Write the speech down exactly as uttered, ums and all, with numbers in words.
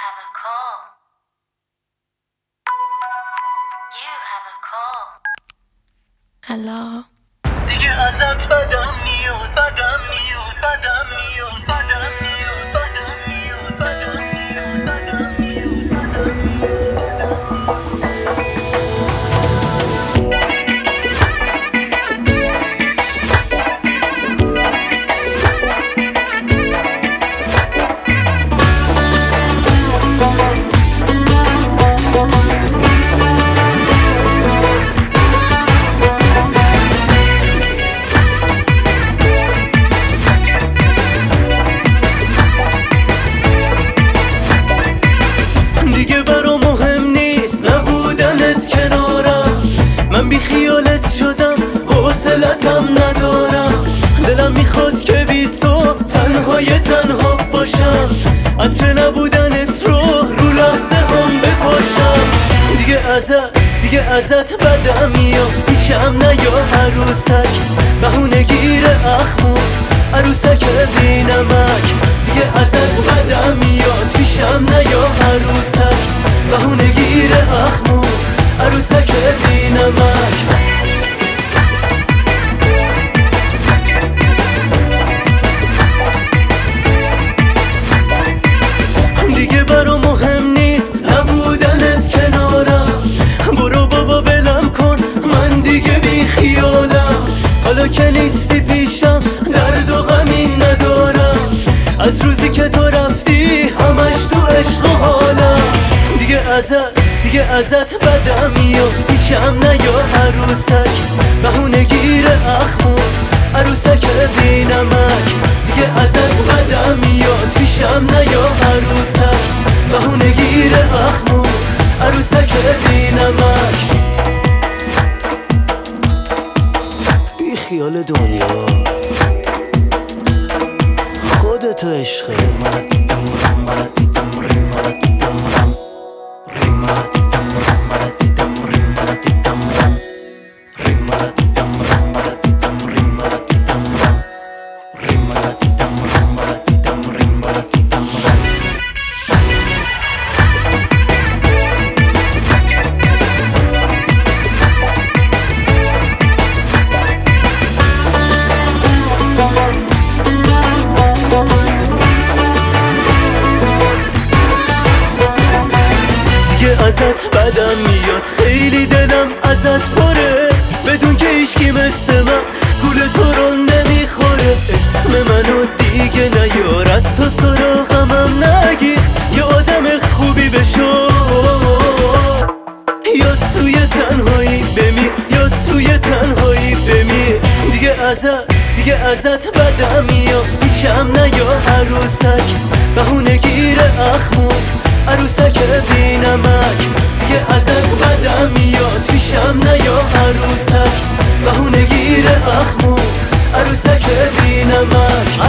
have a call. You have a call. الو دیگه ازت بدم میاد بدم میاد بدم میاد بدم میاد بدم میاد بدم میاد بدم میاد بدم دیگه برا مهم نیست نبودنت کنارم، من بی خیالت شدم حوصلتم ندارم. دلم میخواد که بی تو تنهای تنها باشم، عطر نبودنت رو رو لحظه هم بپاشم. دیگه ازت دیگه ازت بدم میاد، پیشم نیا عروسک، بهونه گیر اخمو عروسک بی نمک. دیگه ازت بدم میاد، پیشم نیا عروسک، بهونه گیر اخمو عروسک بی نمک. دیگه برا مهم نیست نبودنت کنارم، برو بابا بلم کن من دیگه بی خیالم. حالا که نیستی پیشم درد و غمی ندارم، از روزی که تو رفتی همش تو عشق و حالم. دیگه ازت دیگه ازت بدم میاد، پیشم نیا عروسک، بهونه گیر اخمو عروسک بی نمک. دیگه ازت بدم میاد، پیشم نیا عروسک، بهونه گیر اخمو عروسک بی نمک. بی خیال دنیا خودتو عشقه. ازت بدم میاد، خیلی دلم ازت پره، بدون که هیچکی مثل من گول تو رو نمیخوره. اسم منو دیگه نیارد، تو سراغمم نگیر، یه آدم خوبی بشو. یا توی تنهایی بمیر، یا توی تنهایی بمیر. دیگه ازت دیگه ازت بدم میاد، پیشم نیا عروسک، بهونه گیر اخمو عروسک بی نمک. دیگه ازت بدم میاد، پیشم نیا عروسک، بهونه گیر اخمو عروسک بی نمک.